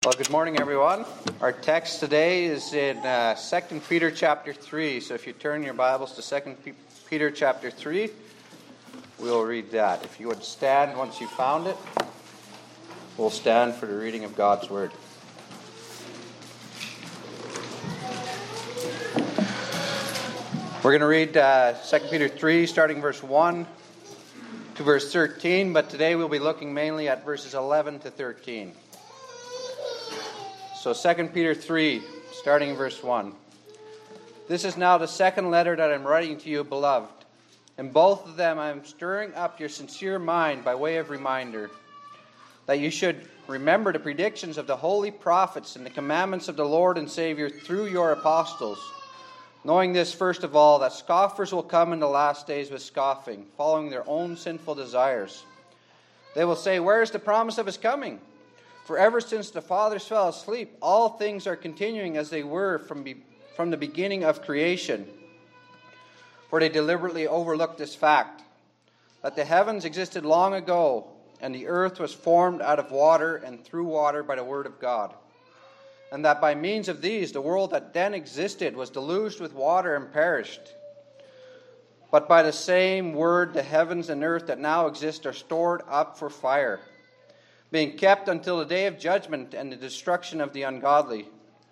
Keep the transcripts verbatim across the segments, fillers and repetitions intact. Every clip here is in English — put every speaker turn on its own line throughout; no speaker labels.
Well, good morning, everyone. Our text today is in uh, Second Peter chapter three. So if you turn your Bibles to Second Peter chapter three, we'll read that. If you would stand once you found it, we'll stand for the reading of God's Word. We're going to read uh, Second Peter three, starting verse one to verse thirteen, but today we'll be looking mainly at verses eleven to thirteen. So Second Peter three, starting in verse one. This is now the second letter that I'm writing to you, beloved. In both of them I am stirring up your sincere mind by way of reminder, that you should remember the predictions of the holy prophets and the commandments of the Lord and Savior through your apostles, knowing this first of all, that scoffers will come in the last days with scoffing, following their own sinful desires. They will say, where is the promise of his coming? For ever since the fathers fell asleep, all things are continuing as they were from, be, from the beginning of creation. For they deliberately overlooked this fact, that the heavens existed long ago, and the earth was formed out of water and through water by the word of God. And that by means of these, the world that then existed was deluged with water and perished. But by the same word, the heavens and earth that now exist are stored up for fire, being kept until the day of judgment and the destruction of the ungodly.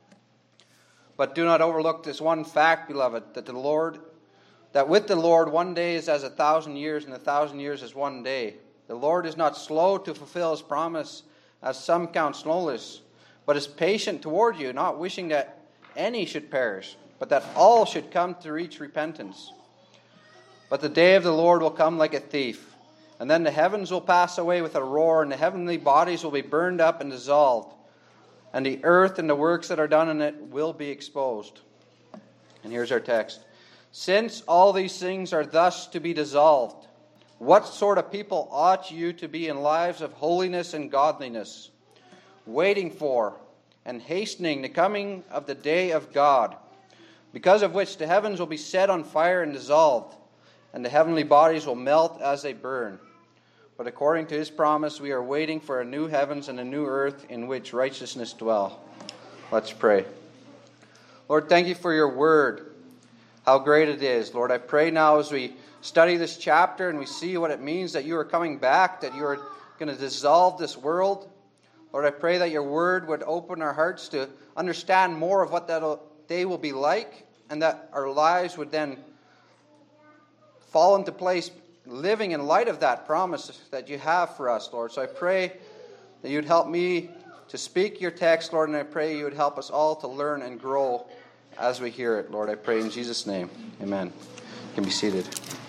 But do not overlook this one fact, beloved, that the Lord, that with the Lord one day is as a thousand years, and a thousand years as one day. The Lord is not slow to fulfill his promise, as some count slowness, but is patient toward you, not wishing that any should perish, but that all should come to reach repentance. But the day of the Lord will come like a thief. And then the heavens will pass away with a roar, and the heavenly bodies will be burned up and dissolved. And the earth and the works that are done in it will be exposed. And here's our text. Since all these things are thus to be dissolved, what sort of people ought you to be in lives of holiness and godliness, waiting for and hastening the coming of the day of God, because of which the heavens will be set on fire and dissolved, and the heavenly bodies will melt as they burn. But according to his promise, we are waiting for a new heavens and a new earth in which righteousness dwell. Let's pray. Lord, thank you for your word, how great it is. Lord, I pray now as we study this chapter and we see what it means that you are coming back, that you are going to dissolve this world. Lord, I pray that your word would open our hearts to understand more of what that day will be like, and that our lives would then fall into place living in light of that promise that you have for us, Lord. So I pray that you'd help me to speak your text, Lord, and I pray you would help us all to learn and grow as we hear it, Lord. I pray in Jesus' name. Amen. You can be seated.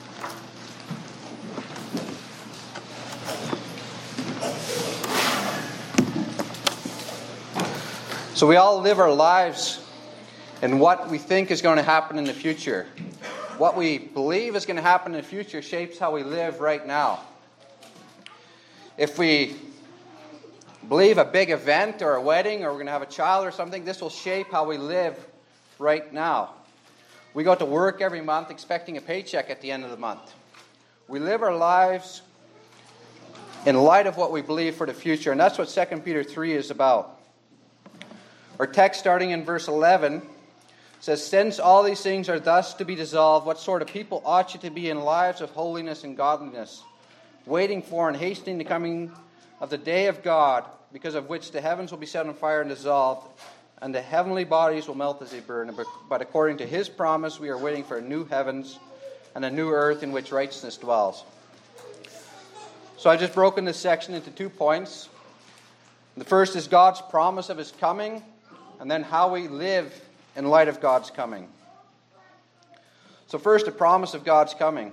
So we all live our lives in what we think is going to happen in the future. What we believe is going to happen in the future shapes how we live right now. If we believe a big event or a wedding or we're going to have a child or something, this will shape how we live right now. We go to work every month expecting a paycheck at the end of the month. We live our lives in light of what we believe for the future, and that's what Second Peter three is about. Our text starting in verse eleven says, since all these things are thus to be dissolved, what sort of people ought you to be in lives of holiness and godliness, waiting for and hastening the coming of the day of God, because of which the heavens will be set on fire and dissolved, and the heavenly bodies will melt as they burn. But according to his promise, we are waiting for a new heavens and a new earth in which righteousness dwells. So I've just broken this section into two points. The first is God's promise of his coming, and then how we live in light of God's coming. So first, the promise of God's coming.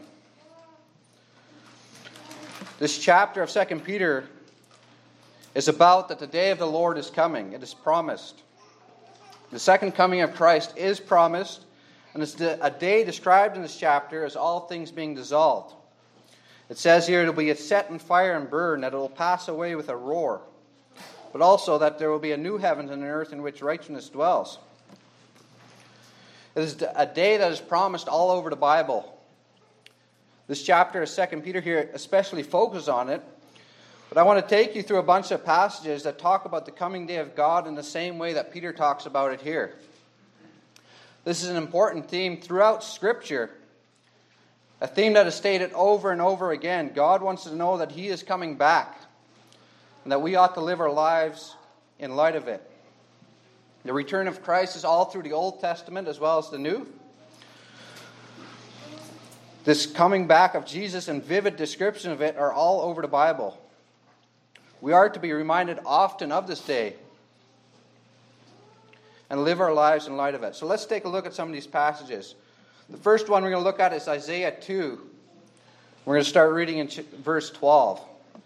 This chapter of Second Peter is about that the day of the Lord is coming. It is promised. The second coming of Christ is promised, and it's a day described in this chapter as all things being dissolved. It says here it will be set in fire and burn, that it will pass away with a roar, but also that there will be a new heavens and an earth in which righteousness dwells. It is a day that is promised all over the Bible. This chapter of Second Peter here especially focuses on it But I want to take you through a bunch of passages that talk about the coming day of God in the same way that Peter talks about it here. This is an important theme throughout Scripture. A theme that is stated over and over again. God wants to know that He is coming back, and that we ought to live our lives in light of it. The return of Christ is all through the Old Testament as well as the New. This coming back of Jesus and vivid description of it are all over the Bible. We are to be reminded often of this day and live our lives in light of it. So let's take a look at some of these passages. The first one we're going to look at is Isaiah two. We're going to start reading in verse twelve,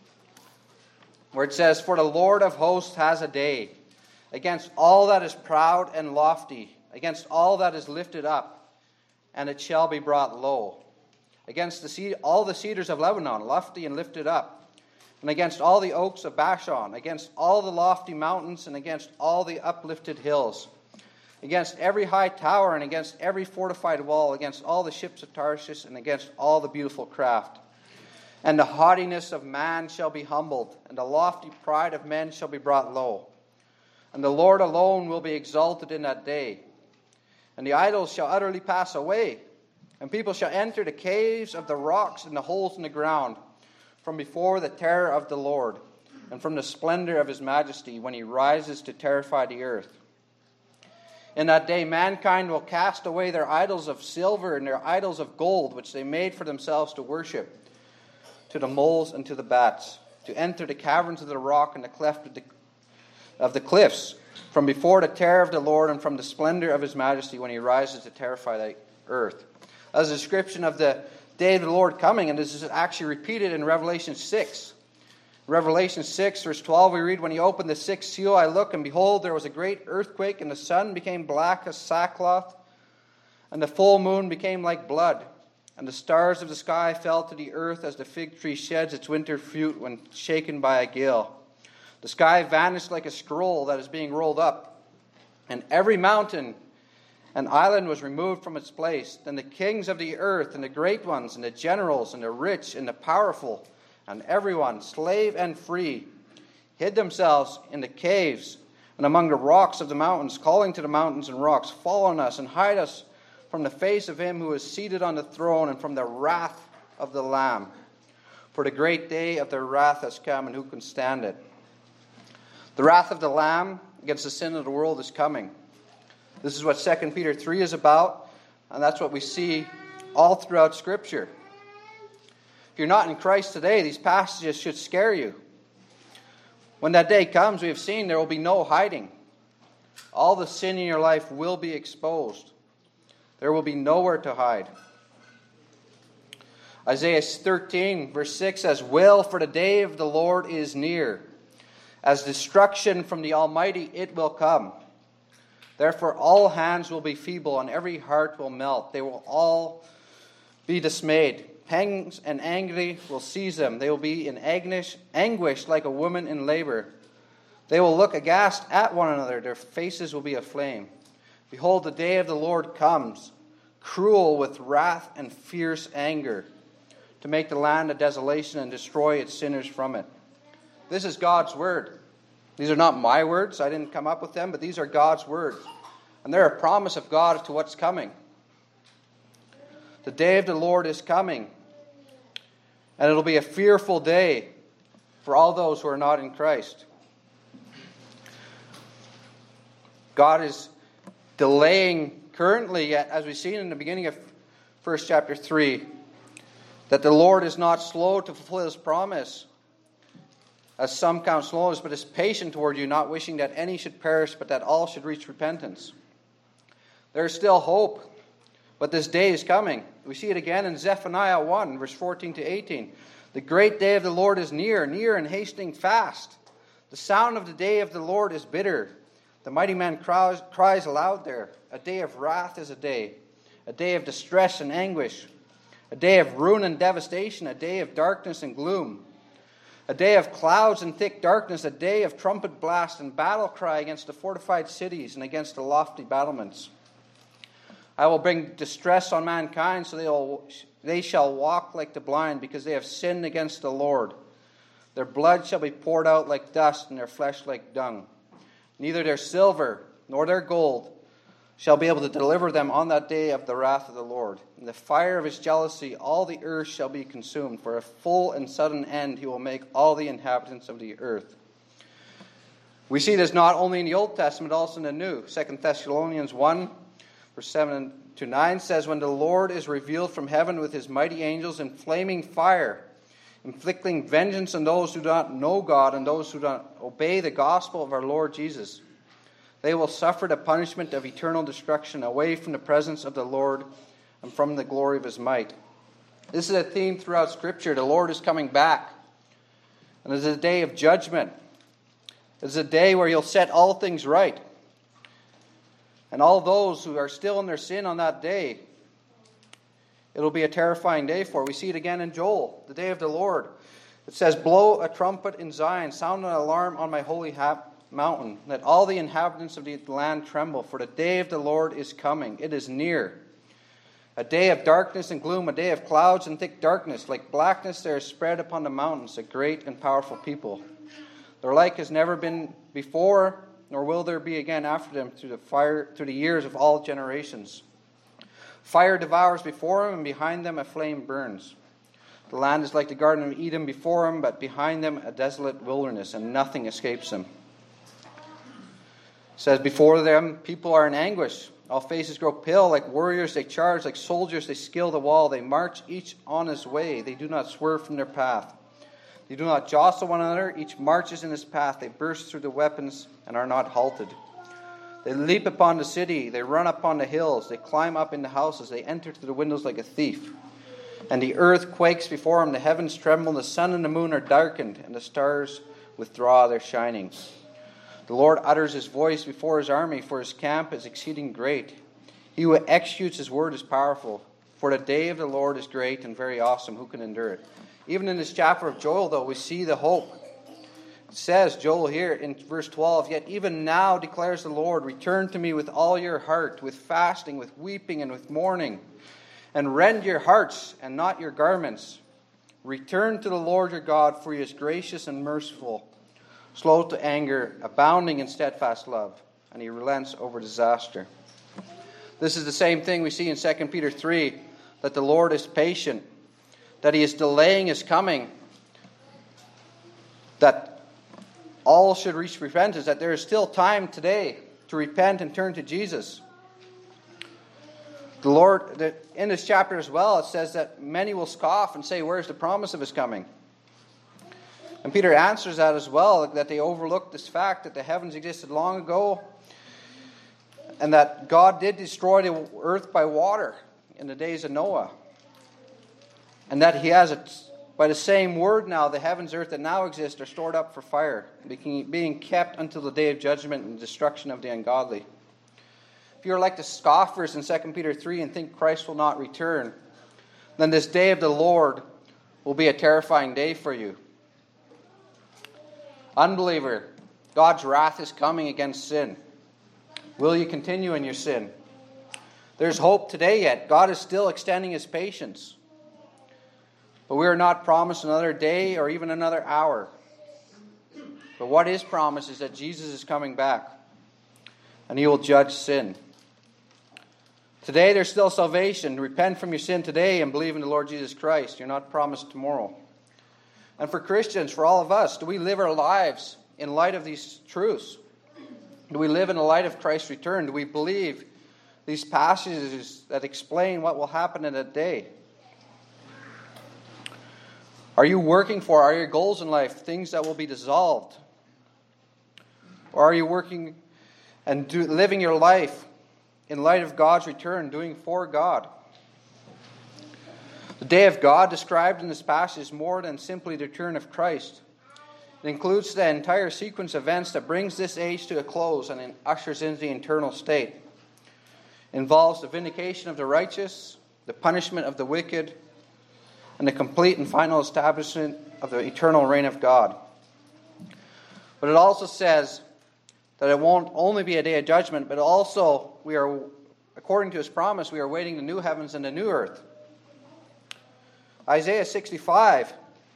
where it says, "For the Lord of hosts has a day against all that is proud and lofty, against all that is lifted up, and it shall be brought low. Against the ce- all the cedars of Lebanon, lofty and lifted up, and against all the oaks of Bashan, against all the lofty mountains, and against all the uplifted hills, against every high tower, and against every fortified wall, against all the ships of Tarshish, and against all the beautiful craft. And the haughtiness of man shall be humbled, and the lofty pride of men shall be brought low. And the Lord alone will be exalted in that day. And the idols shall utterly pass away, and people shall enter the caves of the rocks and the holes in the ground, from before the terror of the Lord, and from the splendor of His majesty, when He rises to terrify the earth. In that day mankind will cast away their idols of silver and their idols of gold, which they made for themselves to worship, to the moles and to the bats, to enter the caverns of the rock and the cleft of the, of the cliffs, from before the terror of the Lord and from the splendor of His majesty, when He rises to terrify the earth." As a description of the day of the Lord coming, and this is actually repeated in Revelation six. Revelation six, verse twelve, we read, "When He opened the sixth seal, I looked, and behold, there was a great earthquake, and the sun became black as sackcloth, and the full moon became like blood, and the stars of the sky fell to the earth as the fig tree sheds its winter fruit when shaken by a gale. The sky vanished like a scroll that is being rolled up, and every mountain and island was removed from its place. Then the kings of the earth, and the great ones, and the generals, and the rich, and the powerful, and everyone, slave and free, hid themselves in the caves and among the rocks of the mountains, calling to the mountains and rocks, 'Fall on us, and hide us from the face of Him who is seated on the throne, and from the wrath of the Lamb. For the great day of their wrath has come, and who can stand it?'" The wrath of the Lamb against the sin of the world is coming. This is what Second Peter three is about, and that's what we see all throughout Scripture. If you're not in Christ today, these passages should scare you. When that day comes, we have seen there will be no hiding. All the sin in your life will be exposed. There will be nowhere to hide. Isaiah thirteen, verse six says, "Wail, for the day of the Lord is near. As destruction from the Almighty it will come. Therefore all hands will be feeble, and every heart will melt. They will all be dismayed. Pangs and angry will seize them. They will be in anguish, anguish like a woman in labor. They will look aghast at one another. Their faces will be aflame. Behold, the day of the Lord comes, cruel with wrath and fierce anger, to make the land a desolation and destroy its sinners from it." This is God's word. These are not my words. I didn't come up with them, but these are God's words. And they're a promise of God to what's coming. The day of the Lord is coming. And it'll be a fearful day for all those who are not in Christ. God is delaying currently, yet, as we've seen in the beginning of First chapter three, that the Lord is not slow to fulfill His promise, as some count slowness, but is patient toward you, not wishing that any should perish, but that all should reach repentance. There is still hope, but this day is coming. We see it again in Zephaniah one, verse fourteen to eighteen. "The great day of the Lord is near, near and hastening fast. The sound of the day of the Lord is bitter. The mighty man cries, cries aloud there. A day of wrath is a day, a day of distress and anguish, a day of ruin and devastation, a day of darkness and gloom, a day of clouds and thick darkness, a day of trumpet blast and battle cry against the fortified cities and against the lofty battlements. I will bring distress on mankind, so they will, they shall walk like the blind, because they have sinned against the Lord. Their blood shall be poured out like dust, and their flesh like dung. Neither their silver nor their gold shall be able to deliver them on that day of the wrath of the Lord. In the fire of his jealousy all the earth shall be consumed. For a full and sudden end he will make all the inhabitants of the earth. We see this not only in the Old Testament, but also in the New. Second Thessalonians one, verse seven to nine says, When the Lord is revealed from heaven with his mighty angels in flaming fire, inflicting vengeance on those who do not know God and those who do not obey the gospel of our Lord Jesus. They will suffer the punishment of eternal destruction away from the presence of the Lord and from the glory of his might. This is a theme throughout Scripture. The Lord is coming back. And it is a day of judgment. It is a day where he'll set all things right. And all those who are still in their sin on that day, it'll be a terrifying day for. We see it again in Joel, the day of the Lord. It says, Blow a trumpet in Zion, sound an alarm on my holy ha- mountain, let all the inhabitants of the land tremble, for the day of the Lord is coming. It is near. A day of darkness and gloom, a day of clouds and thick darkness. Like blackness there is spread upon the mountains a great and powerful people. Their like has never been before, nor will there be again after them through the fire, through the years of all generations. Fire devours before them, and behind them a flame burns. The land is like the Garden of Eden before them, but behind them a desolate wilderness, and nothing escapes them. It says, Before them people are in anguish. All faces grow pale. Like warriors they charge, like soldiers they scale the wall. They march each on his way. They do not swerve from their path. They do not jostle one another. Each marches in his path. They burst through the weapons and are not halted. They leap upon the city. They run upon the hills. They climb up into houses. They enter through the windows like a thief. And the earth quakes before him. The heavens tremble. The sun and the moon are darkened, and the stars withdraw their shining. The Lord utters his voice before his army, for his camp is exceeding great. He who executes his word is powerful. For the day of the Lord is great and very awesome. Who can endure it? Even in this chapter of Joel, though, we see the hope. It says, Joel here in verse twelve, Yet even now declares the Lord, Return to me with all your heart, with fasting, with weeping, and with mourning, and rend your hearts and not your garments. Return to the Lord your God, for he is gracious and merciful, slow to anger, abounding in steadfast love, and he relents over disaster. This is the same thing we see in Second Peter three, that the Lord is patient, that he is delaying his coming, that all should reach repentance, that there is still time today to repent and turn to Jesus. The Lord, in this chapter as well, it says that many will scoff and say, Where's the promise of his coming? And Peter answers that as well, that they overlooked this fact that the heavens existed long ago, and that God did destroy the earth by water in the days of Noah. And that he has, a, by the same word now, the heavens, earth that now exist are stored up for fire, being kept until the day of judgment and destruction of the ungodly. If you are like the scoffers in Second Peter three and think Christ will not return, then this day of the Lord will be a terrifying day for you. Unbeliever, God's wrath is coming against sin. Will you continue in your sin? There's hope today yet. God is still extending his patience. But we are not promised another day or even another hour. But what is promised is that Jesus is coming back, and he will judge sin. Today there's still salvation. Repent from your sin today and believe in the Lord Jesus Christ. You're not promised tomorrow. And for Christians, for all of us, do we live our lives in light of these truths? Do we live in the light of Christ's return? Do we believe these passages that explain what will happen in that day? Are you working for, are your goals in life things that will be dissolved? Or are you working and do, living your life in light of God's return, doing for God? The day of God described in this passage is more than simply the return of Christ. It includes the entire sequence of events that brings this age to a close and ushers into the eternal state. It involves the vindication of the righteous, the punishment of the wicked, and the complete and final establishment of the eternal reign of God. But it also says that it won't only be a day of judgment, but also we are, according to his promise, we are waiting the new heavens and the new earth. Isaiah sixty-five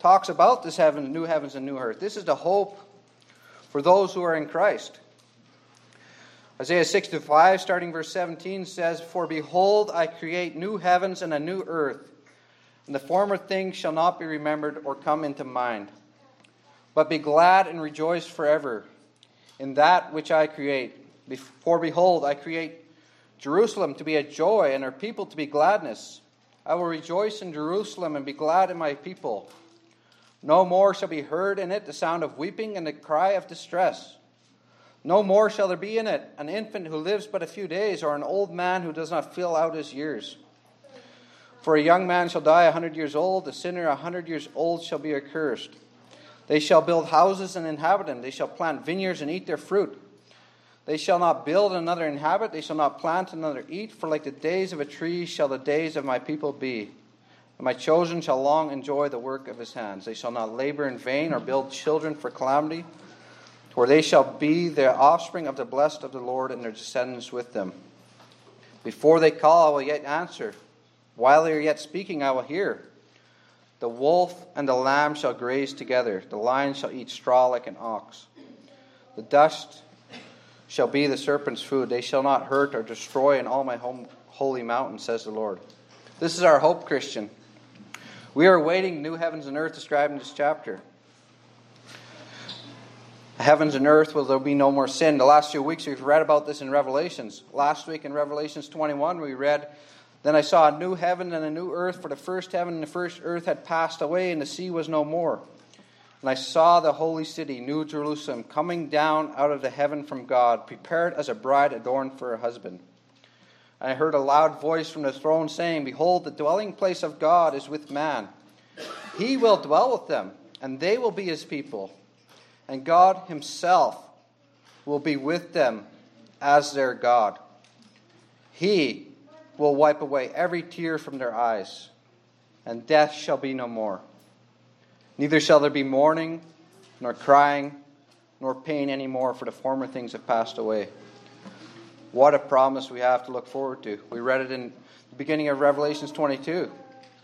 talks about this heaven, new heavens and new earth. This is the hope for those who are in Christ. Isaiah sixty-five, starting verse seventeen, says, "For behold, I create new heavens and a new earth, and the former things shall not be remembered or come into mind. But be glad and rejoice forever in that which I create. For behold, I create Jerusalem to be a joy, and her people to be gladness. I will rejoice in Jerusalem and be glad in my people. No more shall be heard in it the sound of weeping and the cry of distress. No more shall there be in it an infant who lives but a few days, or an old man who does not fill out his years. For a young man shall die a hundred years old, a sinner a hundred years old shall be accursed. They shall build houses and inhabit them. They shall plant vineyards and eat their fruit. They shall not build and another inhabit. They shall not plant and another eat. For like the days of a tree shall the days of my people be. And my chosen shall long enjoy the work of his hands. They shall not labor in vain or build children for calamity. For they shall be the offspring of the blessed of the Lord, and their descendants with them. Before they call, I will yet answer. While they are yet speaking, I will hear. The wolf and the lamb shall graze together. The lion shall eat straw like an ox. The dust shall be the serpent's food. They shall not hurt or destroy in all my home, holy mountain, says the Lord." This is our hope, Christian. We are awaiting new heavens and earth described in this chapter. Heavens and earth, will there be no more sin. The last few weeks we've read about this in Revelations. Last week in Revelations twenty-one we read, "Then I saw a new heaven and a new earth, for the first heaven and the first earth had passed away, and the sea was no more. And I saw the holy city, New Jerusalem, coming down out of the heaven from God, prepared as a bride adorned for her husband. And I heard a loud voice from the throne saying, Behold, the dwelling place of God is with man. He will dwell with them, and they will be his people. And God himself will be with them as their God. He will wipe away every tear from their eyes, and death shall be no more. Neither shall there be mourning, nor crying, nor pain any more, for the former things have passed away." What a promise we have to look forward to. We read it in the beginning of Revelations twenty-two,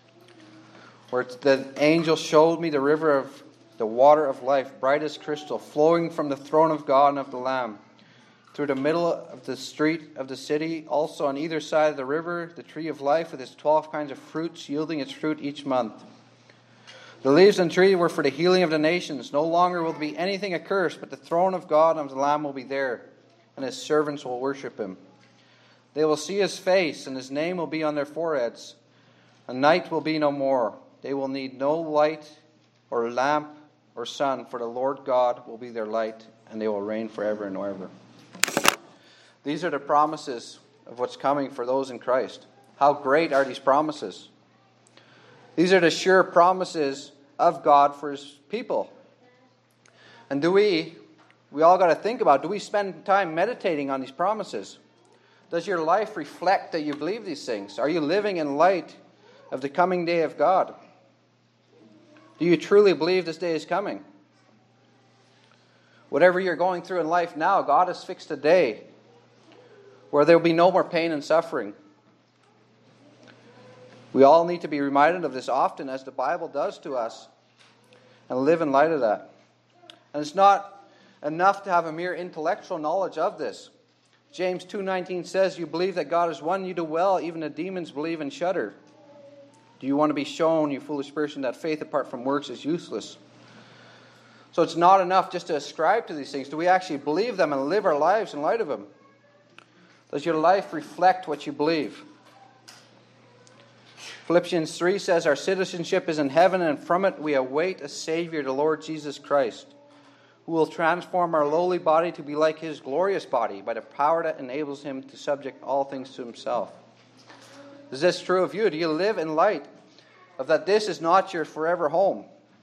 where the angel showed me the river of the water of life, bright as crystal, flowing from the throne of God and of the Lamb. Through the middle of the street of the city, also on either side of the river, the tree of life with its twelve kinds of fruits, yielding its fruit each month. The leaves and tree were for the healing of the nations. No longer will there be anything accursed, but the throne of God and of the Lamb will be there, and his servants will worship him. They will see his face, and his name will be on their foreheads. And night will be no more. They will need no light or lamp or sun, for the Lord God will be their light, and they will reign forever and ever. These are the promises of what's coming for those in Christ. How great are these promises? These are the sure promises of God for his people. And do we, we all got to think about, do we spend time meditating on these promises? Does your life reflect that you believe these things? Are you living in light of the coming day of God? Do you truly believe this day is coming? Whatever you're going through in life now, God has fixed a day where there will be no more pain and suffering. We all need to be reminded of this often, as the Bible does to us, and live in light of that. And it's not enough to have a mere intellectual knowledge of this. James two nineteen says, "You believe that God is one, you do well. Even the demons believe and shudder." Do you want to be shown, you foolish person, that faith apart from works is useless? So it's not enough just to ascribe to these things. Do we actually believe them and live our lives in light of them? Does your life reflect what you believe? Philippians three says, "Our citizenship is in heaven, and from it we await a Savior, the Lord Jesus Christ, who will transform our lowly body to be like his glorious body by the power that enables him to subject all things to himself." Is this true of you? Do you live in light of that this is not your forever home?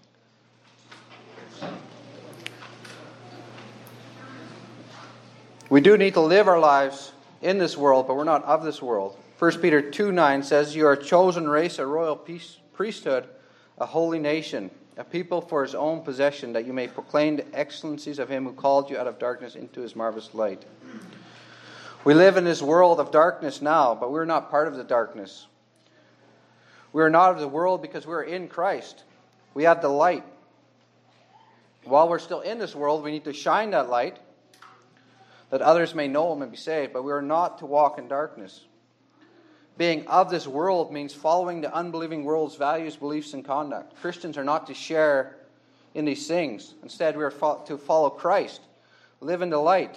We do need to live our lives in this world, but we're not of this world. First Peter two nine says, "You are a chosen race, a royal priesthood, a holy nation, a people for his own possession, that you may proclaim the excellencies of him who called you out of darkness into his marvelous light." We live in this world of darkness now, but we're not part of the darkness. We are not of the world because we're in Christ. We have the light. While we're still in this world, we need to shine that light that others may know Him and be saved, but we are not to walk in darkness. Being of this world means following the unbelieving world's values, beliefs, and conduct. Christians are not to share in these things. Instead, we are to follow Christ, live in the light.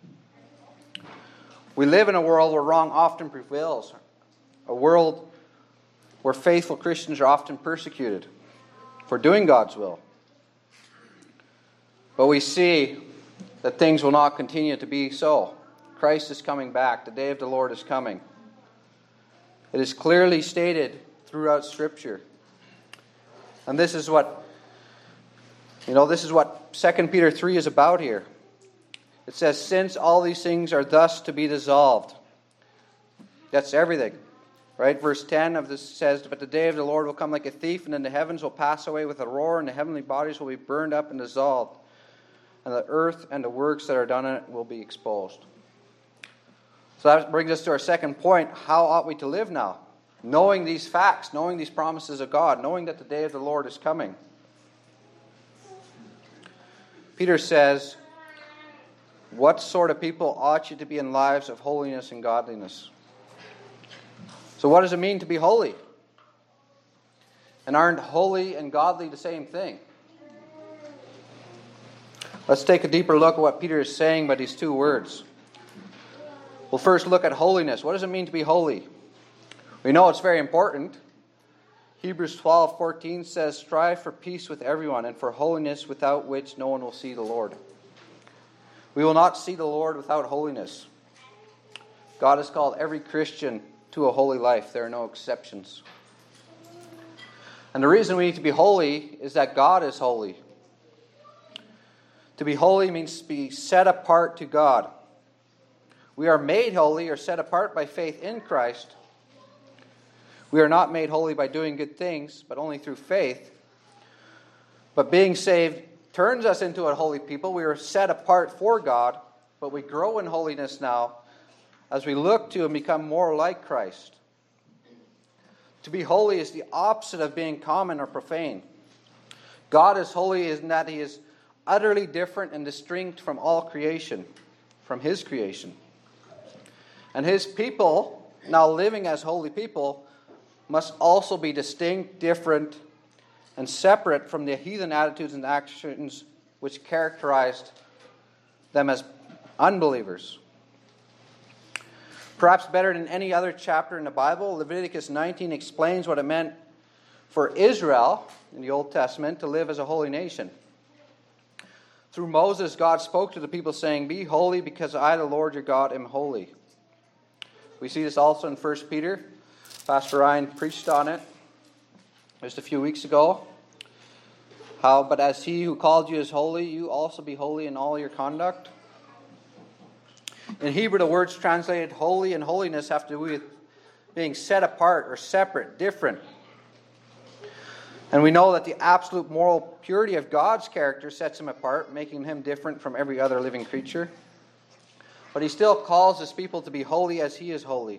We live in a world where wrong often prevails, a world where faithful Christians are often persecuted for doing God's will. But we see that things will not continue to be so. Christ is coming back. The day of the Lord is coming. It is clearly stated throughout Scripture. And this is what, you know, this is what Second Peter three is about here. It says, since all these things are thus to be dissolved. That's everything. Right? Verse ten of this says, but the day of the Lord will come like a thief, and then the heavens will pass away with a roar, and the heavenly bodies will be burned up and dissolved, and the earth and the works that are done in it will be exposed. So that brings us to our second point. How ought we to live now? Knowing these facts, knowing these promises of God, knowing that the day of the Lord is coming. Peter says, what sort of people ought you to be in lives of holiness and godliness? So what does it mean to be holy? And aren't holy and godly the same thing? Let's take a deeper look at what Peter is saying by these two words. We'll first look at holiness. What does it mean to be holy? We know it's very important. Hebrews twelve fourteen says, strive for peace with everyone and for holiness, without which no one will see the Lord. We will not see the Lord without holiness. God has called every Christian to a holy life. There are no exceptions. And the reason we need to be holy is that God is holy. To be holy means to be set apart to God. We are made holy or set apart by faith in Christ. We are not made holy by doing good things, but only through faith. But being saved turns us into a holy people. We are set apart for God, but we grow in holiness now as we look to and become more like Christ. To be holy is the opposite of being common or profane. God is holy in that He is utterly different and distinct from all creation, from His creation. And His people, now living as holy people, must also be distinct, different, and separate from the heathen attitudes and actions which characterized them as unbelievers. Perhaps better than any other chapter in the Bible, Leviticus nineteen explains what it meant for Israel in the Old Testament to live as a holy nation. Through Moses, God spoke to the people saying, be holy because I, the Lord your God, am holy. We see this also in First Peter. Pastor Ryan preached on it just a few weeks ago. How, but as He who called you is holy, you also be holy in all your conduct. In Hebrew, the words translated holy and holiness have to do with being set apart or separate, different. And we know that the absolute moral purity of God's character sets Him apart, making Him different from every other living creature. But He still calls His people to be holy as He is holy.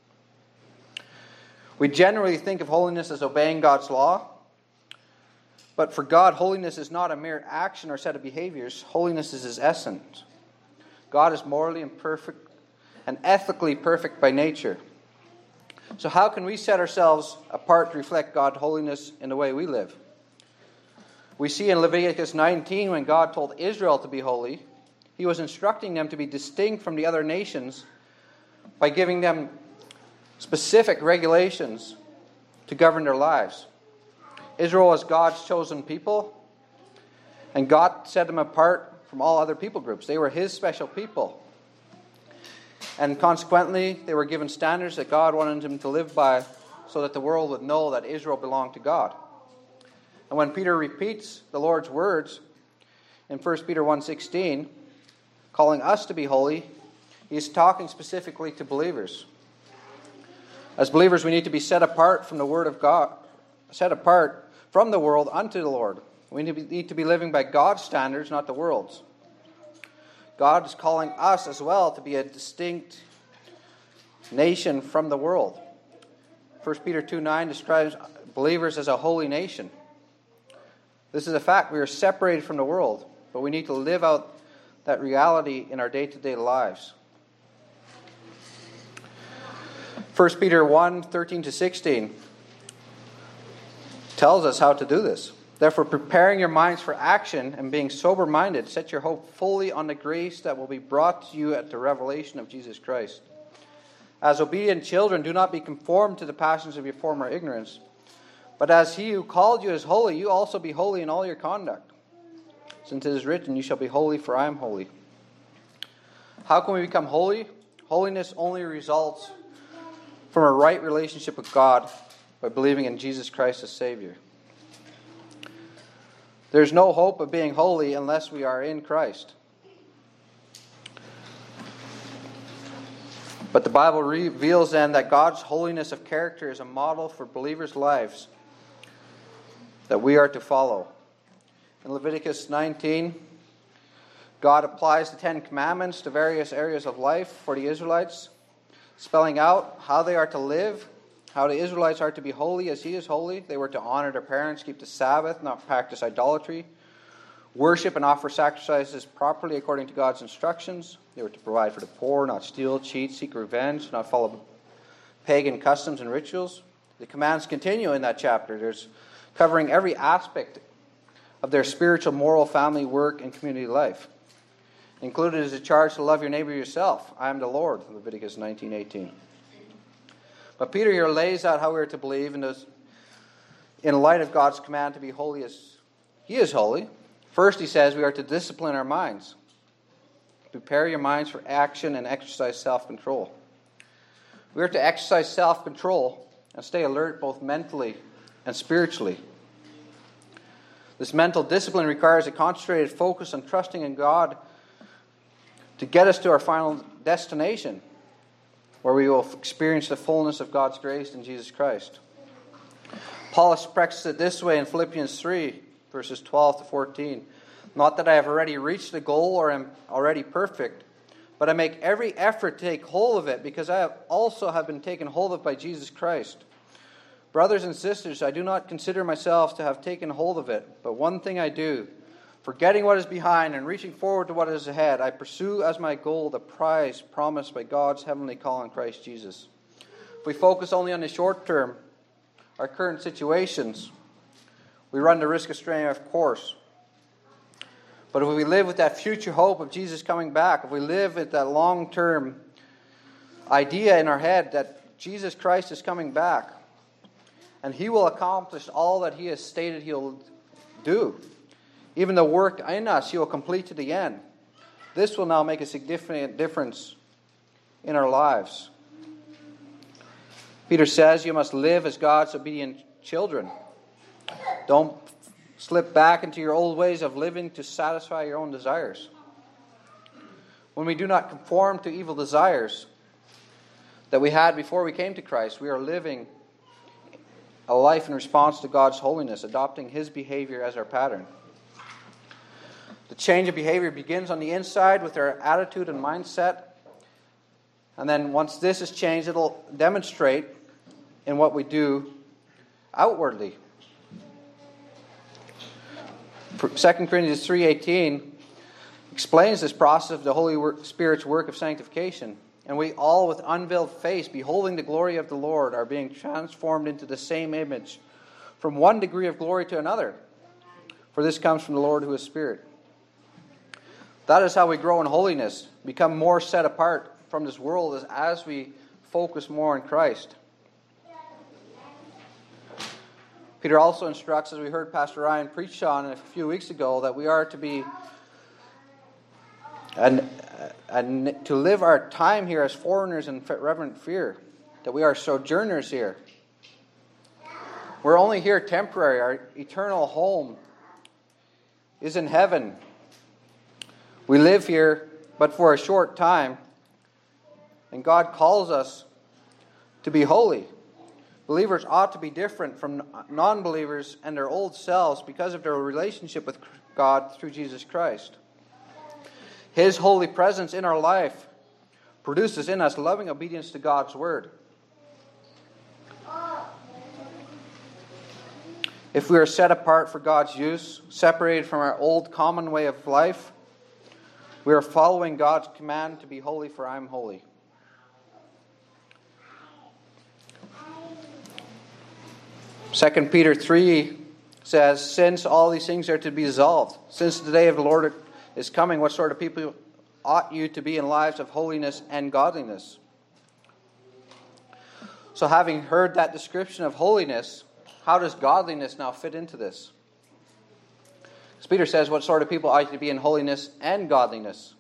We generally think of holiness as obeying God's law. But for God, holiness is not a mere action or set of behaviors. Holiness is His essence. God is morally and perfect and ethically perfect by nature. So how can we set ourselves apart to reflect God's holiness in the way we live? We see in Leviticus nineteen, when God told Israel to be holy, He was instructing them to be distinct from the other nations by giving them specific regulations to govern their lives. Israel was God's chosen people, and God set them apart from all other people groups. They were His special people. And consequently, they were given standards that God wanted them to live by so that the world would know that Israel belonged to God. And when Peter repeats the Lord's words in First Peter one sixteen, calling us to be holy, he's talking specifically to believers. As believers, we need to be set apart from the Word of God, set apart from the world unto the Lord. We need to be living by God's standards, not the world's. God is calling us as well to be a distinct nation from the world. First Peter two nine describes believers as a holy nation. This is a fact. We are separated from the world, but we need to live out that reality in our day-to-day lives. First Peter one, thirteen to sixteen tells us how to do this. Therefore, preparing your minds for action and being sober-minded, set your hope fully on the grace that will be brought to you at the revelation of Jesus Christ. As obedient children, do not be conformed to the passions of your former ignorance, but as he who called you is holy, you also be holy in all your conduct. Since it is written, you shall be holy, for I am holy. How can we become holy? Holiness only results from a right relationship with God by believing in Jesus Christ as Savior. There's no hope of being holy unless we are in Christ. But the Bible reveals then that God's holiness of character is a model for believers' lives that we are to follow. In Leviticus nineteen, God applies the Ten Commandments to various areas of life for the Israelites, spelling out how they are to live, how the Israelites are to be holy as He is holy. They were to honor their parents, keep the Sabbath, not practice idolatry, worship and offer sacrifices properly according to God's instructions. They were to provide for the poor, not steal, cheat, seek revenge, not follow pagan customs and rituals. The commands continue in that chapter. There's covering every aspect of their spiritual, moral, family, work, and community life. Included is a charge to love your neighbor yourself. I am the Lord, Leviticus nineteen eighteen. But Peter here lays out how we are to believe in this, in light of God's command to be holy as He is holy. First, he says we are to discipline our minds. Prepare your minds for action and exercise self-control. We are to exercise self-control and stay alert both mentally and spiritually. This mental discipline requires a concentrated focus on trusting in God to get us to our final destination, where we will experience the fullness of God's grace in Jesus Christ. Paul expresses it this way in Philippians three, verses twelve to fourteen. Not that I have already reached the goal or am already perfect, but I make every effort to take hold of it, because I have also have been taken hold of by Jesus Christ. Brothers and sisters, I do not consider myself to have taken hold of it, but one thing I do, forgetting what is behind and reaching forward to what is ahead, I pursue as my goal the prize promised by God's heavenly call in Christ Jesus. If we focus only on the short term, our current situations, we run the risk of straying off course. But if we live with that future hope of Jesus coming back, if we live with that long-term idea in our head that Jesus Christ is coming back, and He will accomplish all that He has stated He'll do, even the work in us He will complete to the end, this will now make a significant difference in our lives. Peter says you must live as God's obedient children. Don't slip back into your old ways of living to satisfy your own desires. When we do not conform to evil desires that we had before we came to Christ, we are living a life in response to God's holiness, adopting His behavior as our pattern. The change of behavior begins on the inside with our attitude and mindset. And then once this is changed, it'll demonstrate in what we do outwardly. Second Corinthians three eighteen explains this process of the Holy Spirit's work of sanctification. And we all, with unveiled face, beholding the glory of the Lord, are being transformed into the same image, from one degree of glory to another. For this comes from the Lord who is Spirit. That is how we grow in holiness, become more set apart from this world as, as we focus more on Christ. Peter also instructs, as we heard Pastor Ryan preach on a few weeks ago, that we are to be and, and to live our time here as foreigners in reverent fear, that we are sojourners here. We're only here temporary. Our eternal home is in heaven. We live here, but for a short time, and God calls us to be holy. Believers ought to be different from non-believers and their old selves because of their relationship with God through Jesus Christ. His holy presence in our life produces in us loving obedience to God's Word. If we are set apart for God's use, separated from our old common way of life, we are following God's command to be holy, for I am holy. Second Peter three says, since all these things are to be dissolved, since the day of the Lord is coming, what sort of people ought you to be in lives of holiness and godliness? So having heard that description of holiness, how does godliness now fit into this? As Peter says, what sort of people ought you to be in holiness and godliness?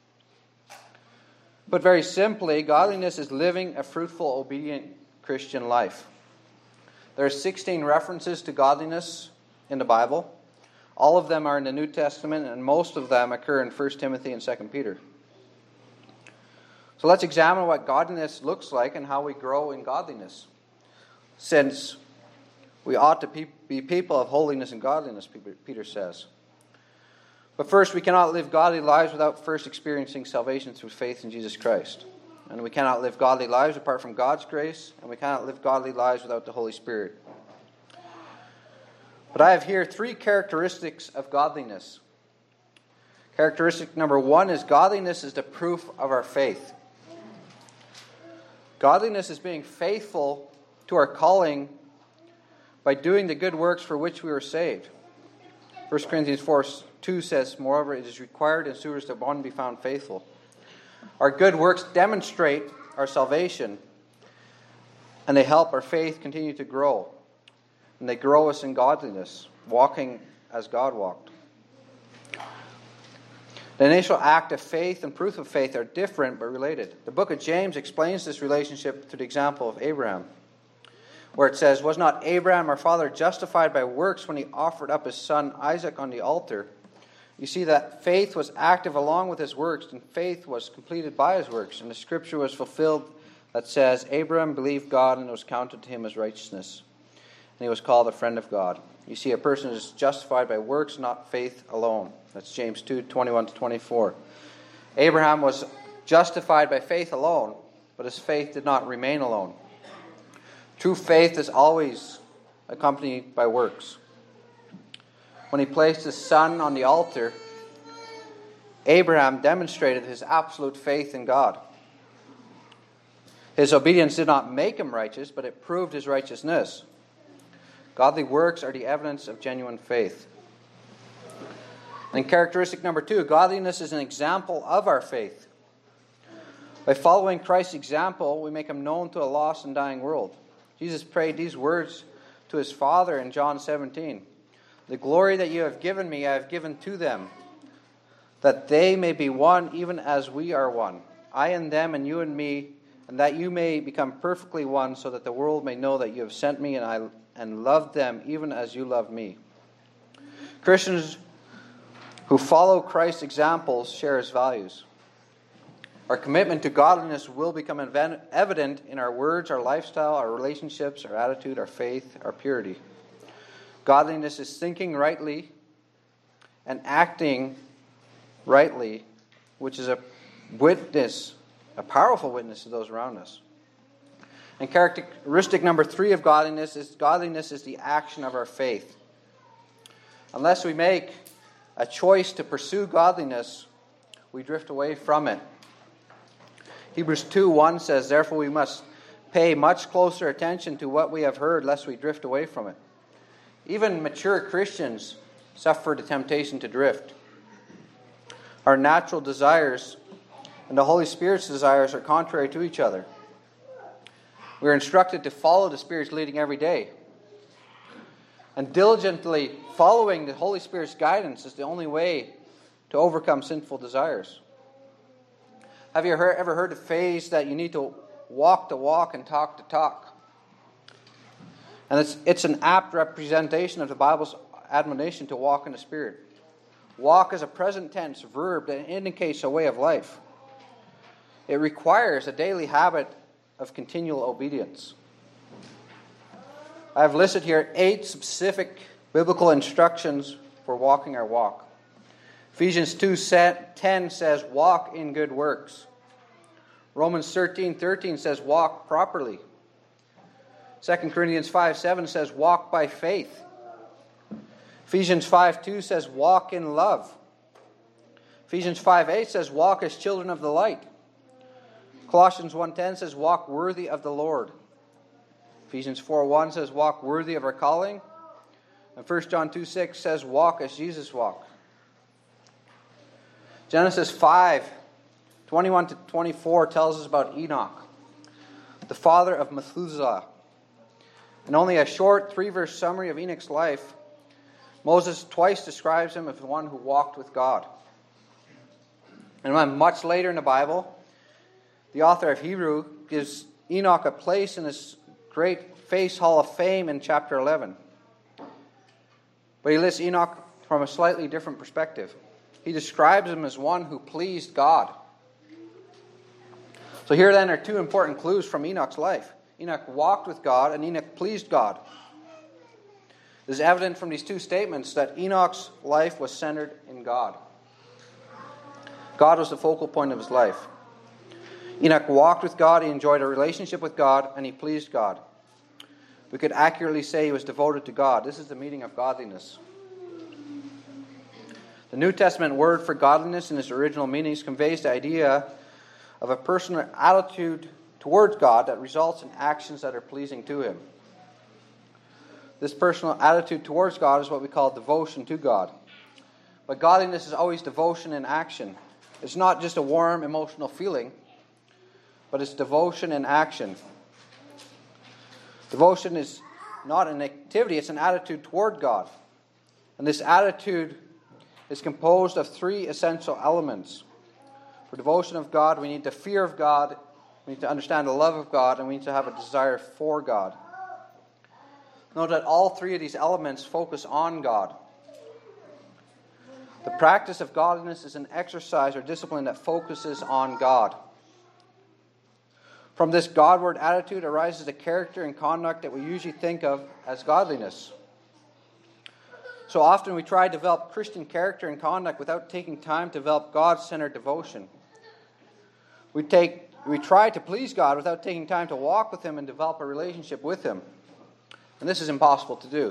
But very simply, godliness is living a fruitful, obedient Christian life. There are sixteen references to godliness in the Bible. All of them are in the New Testament, and most of them occur in First Timothy and Second Peter. So let's examine what godliness looks like and how we grow in godliness. Since we ought to be people of holiness and godliness, Peter says. But first, we cannot live godly lives without first experiencing salvation through faith in Jesus Christ. And we cannot live godly lives apart from God's grace, and we cannot live godly lives without the Holy Spirit. But I have here three characteristics of godliness. Characteristic number one is godliness is the proof of our faith. Godliness is being faithful to our calling by doing the good works for which we were saved. First Corinthians four two says, moreover, it is required in stewards that one be found faithful. Our good works demonstrate our salvation, and they help our faith continue to grow. And they grow us in godliness, walking as God walked. The initial act of faith and proof of faith are different but related. The book of James explains this relationship through the example of Abraham, where it says, was not Abraham our father justified by works when he offered up his son Isaac on the altar? You see that faith was active along with his works, and faith was completed by his works. And the scripture was fulfilled that says, Abraham believed God, and it was counted to him as righteousness. And he was called a friend of God. You see, a person is justified by works, not faith alone. That's James two, twenty-one to twenty-four. Abraham was justified by faith alone, but his faith did not remain alone. True faith is always accompanied by works. When he placed his son on the altar, Abraham demonstrated his absolute faith in God. His obedience did not make him righteous, but it proved his righteousness. Godly works are the evidence of genuine faith. And characteristic number two, godliness is an example of our faith. By following Christ's example, we make him known to a lost and dying world. Jesus prayed these words to his Father in John seventeen. The glory that you have given me, I have given to them, that they may be one even as we are one. I and them and you and me, and that you may become perfectly one, so that the world may know that you have sent me and I and loved them even as you loved me. Christians who follow Christ's examples share his values. Our commitment to godliness will become evident in our words, our lifestyle, our relationships, our attitude, our faith, our purity. Godliness is thinking rightly and acting rightly, which is a witness, a powerful witness to those around us. And characteristic number three of godliness is godliness is the action of our faith. Unless we make a choice to pursue godliness, we drift away from it. Hebrews two one says, therefore we must pay much closer attention to what we have heard, lest we drift away from it. Even mature Christians suffer the temptation to drift. Our natural desires and the Holy Spirit's desires are contrary to each other. We are instructed to follow the Spirit's leading every day. And diligently following the Holy Spirit's guidance is the only way to overcome sinful desires. Have you ever heard the phrase that you need to walk the walk and talk the talk? And it's, it's an apt representation of the Bible's admonition to walk in the Spirit. Walk is a present tense verb that indicates a way of life. It requires a daily habit of continual obedience. I have listed here eight specific biblical instructions for walking our walk. Ephesians two ten says, walk in good works. Romans thirteen thirteen says, walk properly. Second Corinthians five seven says, walk by faith. Ephesians five two says, walk in love. Ephesians five eight says, walk as children of the light. Colossians one ten says, walk worthy of the Lord. Ephesians four one says, walk worthy of our calling. And First John two six says, walk as Jesus walked. Genesis five twenty-one to twenty-four tells us about Enoch, the father of Methuselah. In only a short three-verse summary of Enoch's life, Moses twice describes him as the one who walked with God. And then much later in the Bible, the author of Hebrew gives Enoch a place in his great Face Hall of Fame in chapter eleven. But he lists Enoch from a slightly different perspective. He describes him as one who pleased God. So here then are two important clues from Enoch's life. Enoch walked with God and Enoch pleased God. It is evident from these two statements that Enoch's life was centered in God. God was the focal point of his life. Enoch walked with God, he enjoyed a relationship with God, and he pleased God. We could accurately say he was devoted to God. This is the meaning of godliness. The New Testament word for godliness in its original meanings conveys the idea of a personal attitude towards God that results in actions that are pleasing to Him. This personal attitude towards God is what we call devotion to God. But godliness is always devotion in action. It's not just a warm emotional feeling, but it's devotion in action. Devotion is not an activity, it's an attitude toward God. And this attitude is composed of three essential elements. For devotion of God, we need the fear of God, we need to understand the love of God, and we need to have a desire for God. Note that all three of these elements focus on God. The practice of godliness is an exercise or discipline that focuses on God. From this Godward attitude arises a character and conduct that we usually think of as godliness. So often we try to develop Christian character and conduct without taking time to develop God-centered devotion. We take, we try to please God without taking time to walk with Him and develop a relationship with Him. And this is impossible to do.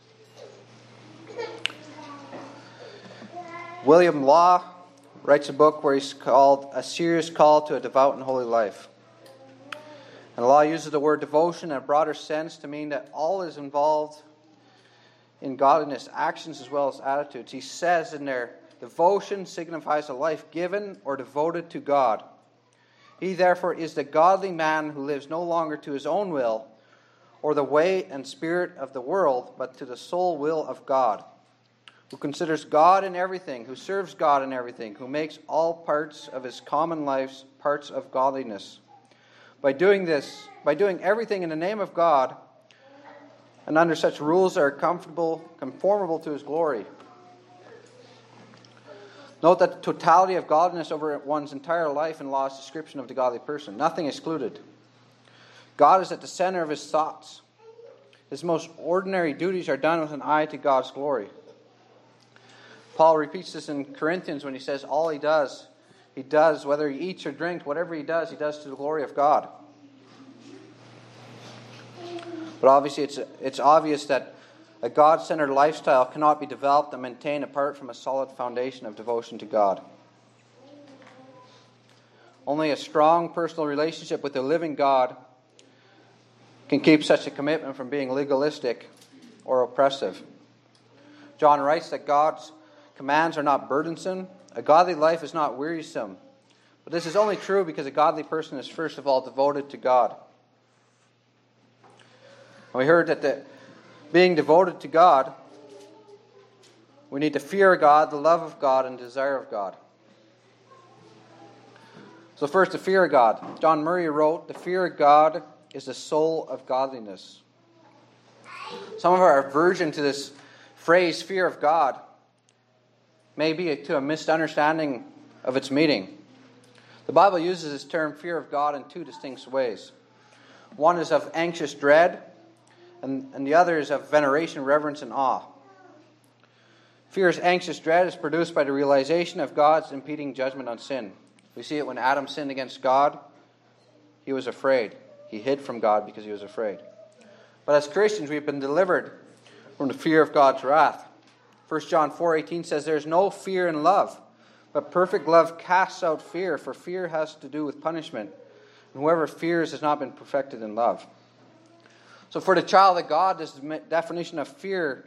William Law writes a book where he's called A Serious Call to a Devout and Holy Life. And Law uses the word devotion in a broader sense to mean that all is involved in godliness, actions as well as attitudes. He says in there, devotion signifies a life given or devoted to God. He therefore is the godly man who lives no longer to his own will or the way and spirit of the world, but to the sole will of God, who considers God in everything, who serves God in everything, who makes all parts of his common life parts of godliness. By doing this, by doing everything in the name of God, and under such rules that are comfortable, conformable to His glory. Note that the totality of godliness over one's entire life in Law's description of the godly person. Nothing excluded. God is at the center of his thoughts. His most ordinary duties are done with an eye to God's glory. Paul repeats this in Corinthians when he says all he does, he does, whether he eats or drinks, whatever he does, he does to the glory of God. But obviously it's, it's obvious that a God-centered lifestyle cannot be developed and maintained apart from a solid foundation of devotion to God. Only a strong personal relationship with the living God can keep such a commitment from being legalistic or oppressive. John writes that God's commands are not burdensome. A godly life is not wearisome. But this is only true because a godly person is first of all devoted to God. And we heard that the, being devoted to God, we need to fear God, the love of God, and desire of God. So first, the fear of God. John Murray wrote, the fear of God is the soul of godliness. Some of our aversion to this phrase, fear of God, may be to a misunderstanding of its meaning. The Bible uses this term, fear of God, in two distinct ways. One is of anxious dread, and, and the other is of veneration, reverence, and awe. Fear's anxious dread is produced by the realization of God's impending judgment on sin. We see it when Adam sinned against God. He was afraid. He hid from God because he was afraid. But as Christians, we've been delivered from the fear of God's wrath. First John four eighteen says, "There is no fear in love, but perfect love casts out fear, for fear has to do with punishment. And whoever fears has not been perfected in love." So for the child of God, this definition of fear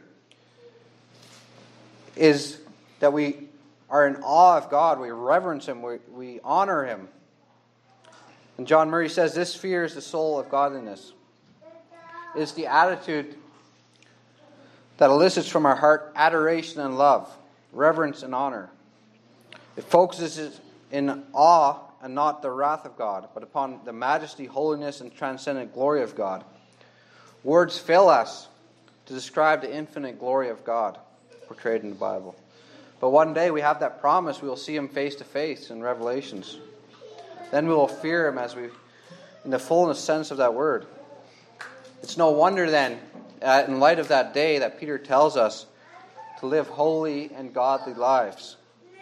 is that we are in awe of God, we reverence Him, we, we honor Him. And John Murray says, this fear is the soul of godliness. It is the attitude that elicits from our heart adoration and love, reverence and honor. It focuses in awe and not the wrath of God, but upon the majesty, holiness, and transcendent glory of God. Words fail us to describe the infinite glory of God portrayed in the Bible. But one day we have that promise. We will see Him face to face in Revelations. Then we will fear Him as we, in the fullness sense of that word. It's no wonder then, uh, in light of that day, that Peter tells us to live holy and godly lives.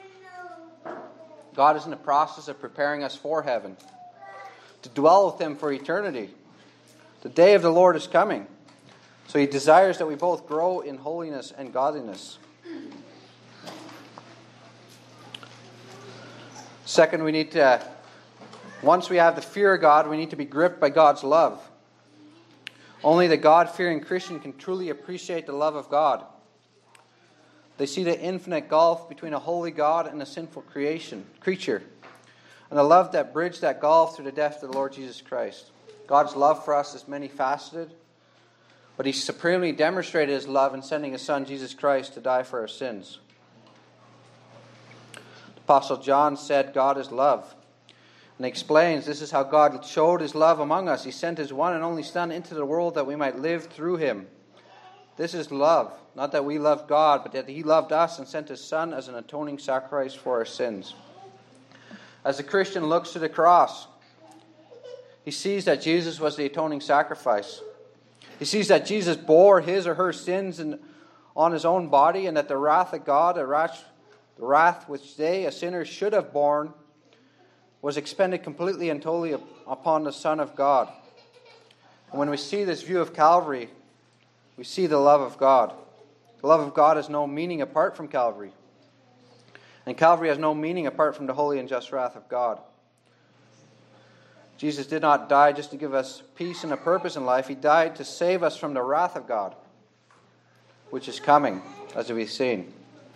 God is in the process of preparing us for heaven, to dwell with Him for eternity. The day of the Lord is coming. So He desires that we both grow in holiness and godliness. Second, we need to, once we have the fear of God, we need to be gripped by God's love. Only the God-fearing Christian can truly appreciate the love of God. They see the infinite gulf between a holy God and a sinful creation, creature, and the love that bridged that gulf through the death of the Lord Jesus Christ. God's love for us is many-faceted, but He supremely demonstrated His love in sending His Son, Jesus Christ, to die for our sins. The Apostle John said, God is love, and explains this is how God showed His love among us. He sent His one and only Son into the world that we might live through Him. This is love, not that we loved God, but that He loved us and sent His Son as an atoning sacrifice for our sins. As the Christian looks to the cross, he sees that Jesus was the atoning sacrifice. He sees that Jesus bore his or her sins in, on His own body, and that the wrath of God, the wrath, the wrath which they, a sinner, should have borne, was expended completely and totally upon the Son of God. And when we see this view of Calvary, we see the love of God. The love of God has no meaning apart from Calvary. And Calvary has no meaning apart from the holy and just wrath of God. Jesus did not die just to give us peace and a purpose in life. He died to save us from the wrath of God, which is coming, as we've seen.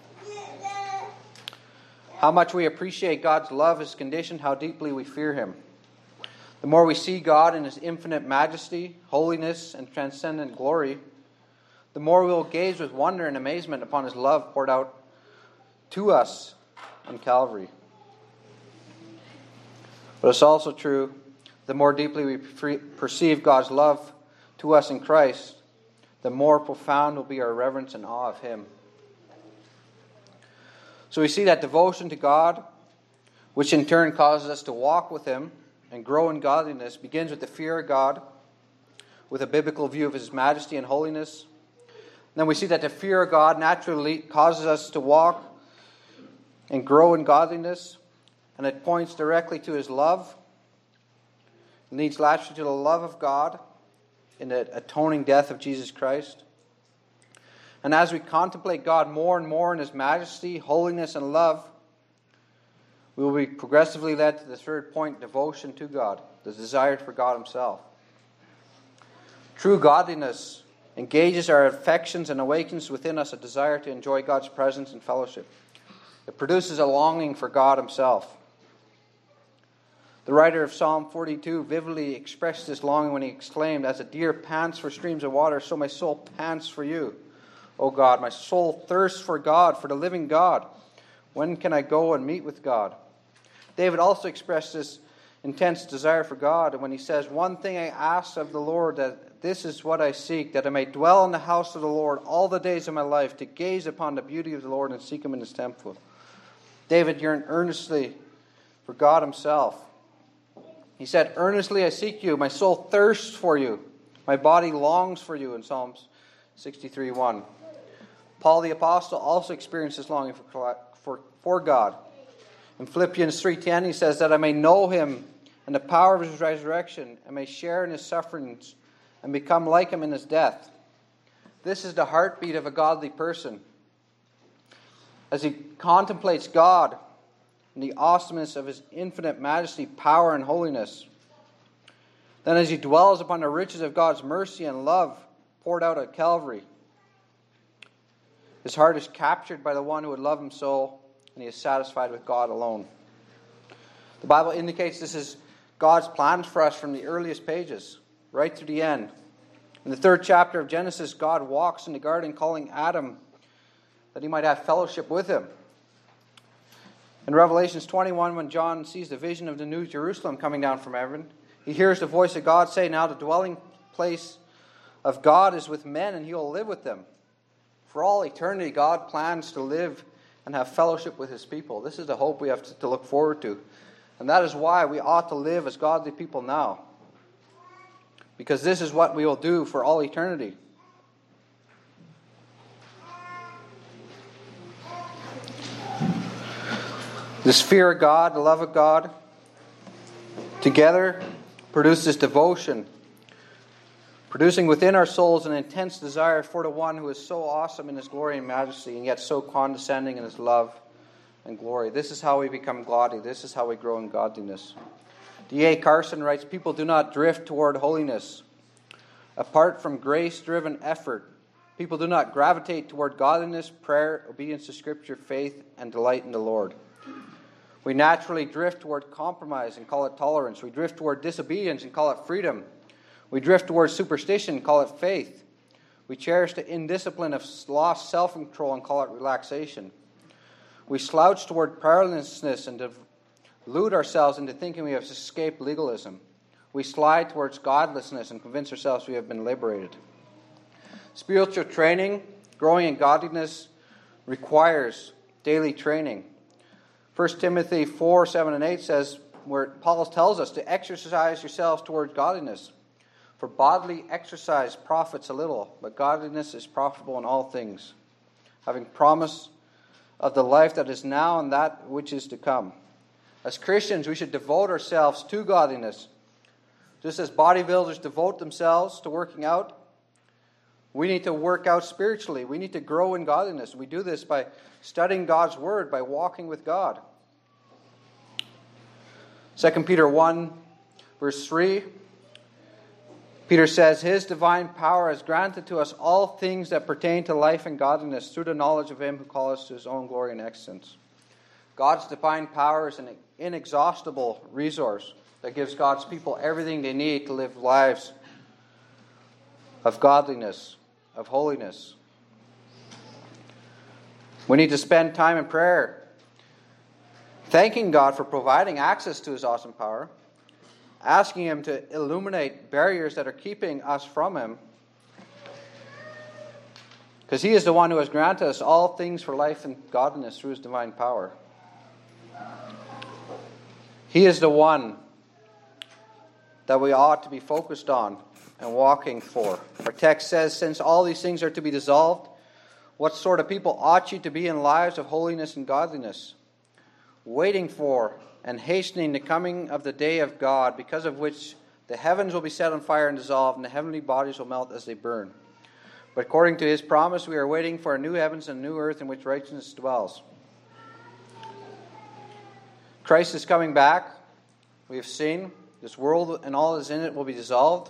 How much we appreciate God's love is conditioned how deeply we fear Him. The more we see God in His infinite majesty, holiness, and transcendent glory, the more we will gaze with wonder and amazement upon His love poured out to us on Calvary. But it's also true, the more deeply we perceive God's love to us in Christ, the more profound will be our reverence and awe of Him. So we see that devotion to God, which in turn causes us to walk with Him and grow in godliness, begins with the fear of God, with a biblical view of His majesty and holiness. And then we see that the fear of God naturally causes us to walk and grow in godliness, and it points directly to His love. It leads lastly to the love of God in the atoning death of Jesus Christ. And as we contemplate God more and more in His majesty, holiness, and love, we will be progressively led to the third point, devotion to God, the desire for God Himself. True godliness engages our affections and awakens within us a desire to enjoy God's presence and fellowship. It produces a longing for God Himself. The writer of Psalm forty-two vividly expressed this longing when he exclaimed, "As a deer pants for streams of water, so my soul pants for you, O God. My soul thirsts for God, for the living God. When can I go and meet with God?" David also expressed this intense desire for God when he says, "One thing I ask of the Lord, that this is what I seek, that I may dwell in the house of the Lord all the days of my life, to gaze upon the beauty of the Lord and seek Him in His temple." David yearned earnestly for God Himself. He said, "Earnestly I seek you, my soul thirsts for you, my body longs for you," in Psalms sixty-three one. Paul the Apostle also experienced this longing for, for, for God. In Philippians three ten he says, "That I may know Him and the power of His resurrection, and may share in His sufferings, and become like Him in His death." This is the heartbeat of a godly person. as he contemplates God and the awesomeness of his infinite majesty, power, and holiness. Then as he dwells upon the riches of God's mercy and love poured out at Calvary, his heart is captured by the one who would love him so, and he is satisfied with God alone. The Bible indicates this is God's plans for us from the earliest pages, right to the end. In the third chapter of Genesis, God walks in the garden calling Adam that he might have fellowship with him. In Revelations twenty-one, when John sees the vision of the new Jerusalem coming down from heaven, he hears the voice of God say, "Now the dwelling place of God is with men, and he will live with them." For all eternity, God plans to live and have fellowship with his people. This is the hope we have to look forward to. And that is why we ought to live as godly people now. Because this is what we will do for all eternity. This fear of God, the love of God, together produces devotion, producing within our souls an intense desire for the one who is so awesome in his glory and majesty, and yet so condescending in his love and glory. This is how we become godly. This is how we grow in godliness. D A Carson writes, "People do not drift toward holiness. Apart from grace-driven effort, people do not gravitate toward godliness, prayer, obedience to Scripture, faith, and delight in the Lord. We naturally drift toward compromise and call it tolerance. We drift toward disobedience and call it freedom. We drift toward superstition and call it faith. We cherish the indiscipline of lost self-control and call it relaxation. We slouch toward prayerlessness and delude ourselves into thinking we have escaped legalism. We slide towards godlessness and convince ourselves we have been liberated." Spiritual training, growing in godliness, requires daily training. First Timothy four, seven, and eight says, where Paul tells us to exercise yourselves toward godliness. For bodily exercise profits a little, but godliness is profitable in all things, having promise of the life that is now and that which is to come. As Christians, we should devote ourselves to godliness. Just as bodybuilders devote themselves to working out, we need to work out spiritually. We need to grow in godliness. We do this by studying God's Word, by walking with God. Second Peter one, verse three, Peter says, "His divine power has granted to us all things that pertain to life and godliness through the knowledge of Him who called us to His own glory and excellence." God's divine power is an inexhaustible resource that gives God's people everything they need to live lives of godliness, of holiness. We need to spend time in prayer, thanking God for providing access to His awesome power, asking Him to illuminate barriers that are keeping us from Him, because He is the one who has granted us all things for life and godliness through His divine power. He is the one that we ought to be focused on and walking for. Our text says, "Since all these things are to be dissolved, what sort of people ought you to be in lives of holiness and godliness, waiting for and hastening the coming of the day of God, because of which the heavens will be set on fire and dissolved, and the heavenly bodies will melt as they burn. But according to His promise, we are waiting for a new heavens and a new earth in which righteousness dwells." Christ is coming back. We have seen this world and all that is in it will be dissolved.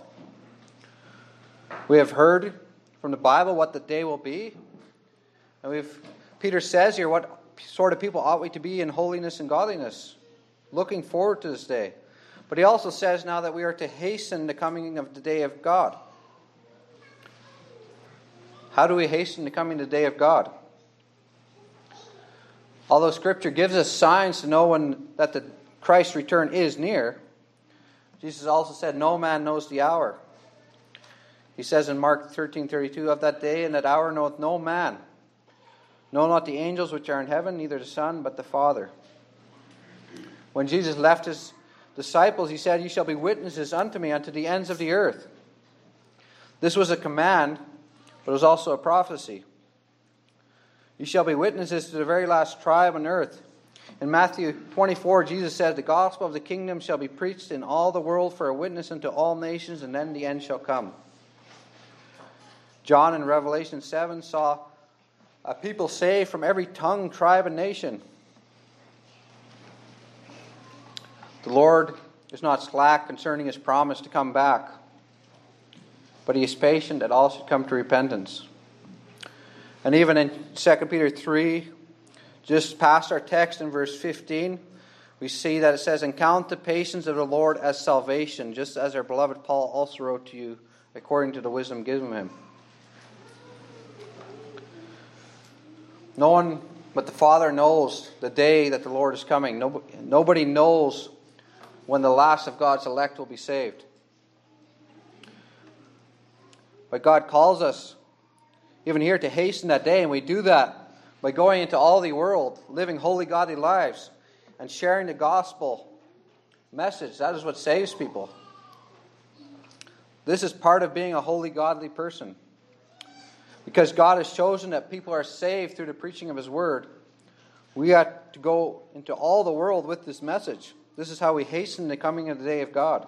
We have heard from the Bible what the day will be. And we've, Peter says here, what sort of people ought we to be in holiness and godliness? Looking forward to this day. But he also says now that we are to hasten the coming of the day of God. How do we hasten the coming of the day of God? Although Scripture gives us signs to know when that the Christ's return is near, Jesus also said, "No man knows the hour." He says in Mark thirteen thirty-two, "Of that day and that hour knoweth no man, no, not the angels which are in heaven, neither the Son, but the Father." When Jesus left His disciples, He said, "You shall be witnesses unto me unto the ends of the earth." This was a command, but it was also a prophecy. You shall be witnesses to the very last tribe on earth. In Matthew twenty-four, Jesus said, "The gospel of the kingdom shall be preached in all the world for a witness unto all nations, and then the end shall come." John in Revelation seven saw A people saved from every tongue, tribe, and nation. The Lord is not slack concerning his promise to come back, but he is patient that all should come to repentance. And even in Second Peter three, just past our text in verse fifteen, we see that it says, "And count the patience of the Lord as salvation, just as our beloved Paul also wrote to you, according to the wisdom given him." No one but the Father knows the day that the Lord is coming. Nobody, nobody knows when the last of God's elect will be saved. But God calls us, even here, to hasten that day, and we do that by going into all the world, living holy, godly lives, and sharing the gospel message. That is what saves people. This is part of being a holy, godly person. Because God has chosen that people are saved through the preaching of his word, we have to go into all the world with this message. This is how we hasten the coming of the day of God.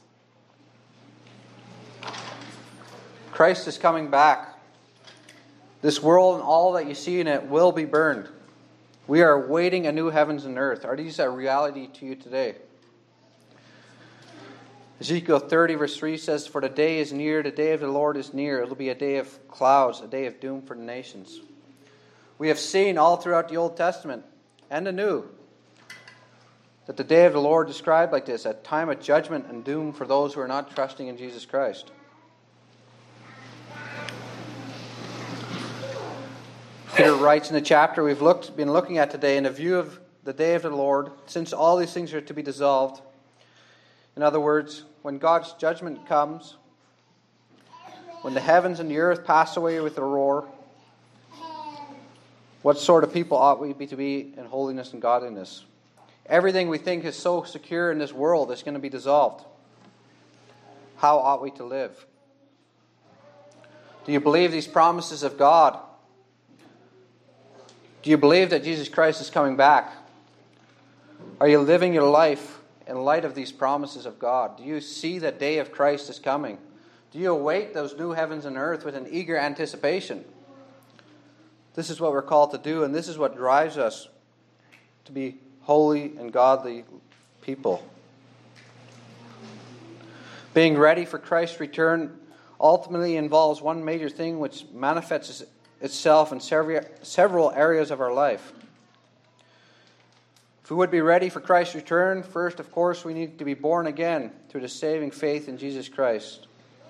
Christ is coming back. This world and all that you see in it will be burned. We are awaiting a new heavens and earth. Are these a reality to you today? Ezekiel thirty verse three says, "For the day is near, the day of the Lord is near. It will be a day of clouds, a day of doom for the nations." We have seen all throughout the Old Testament and the New that the day of the Lord described like this, a time of judgment and doom for those who are not trusting in Jesus Christ. Peter writes in the chapter we've looked, been looking at today, in the view of the day of the Lord, since all these things are to be dissolved. In other words, when God's judgment comes, when the heavens and the earth pass away with a roar, what sort of people ought we be to be in holiness and godliness? Everything we think is so secure in this world is going to be dissolved. How ought we to live? Do you believe these promises of God? Do you believe that Jesus Christ is coming back? Are you living your life in light of these promises of God? Do you see the day of Christ is coming? Do you await those new heavens and earth with an eager anticipation? This is what we're called to do, and this is what drives us to be holy and godly people. Being ready for Christ's return ultimately involves one major thing which manifests itself in several areas of our life. If we would be ready for Christ's return, first, of course, we need to be born again through the saving faith in Jesus Christ.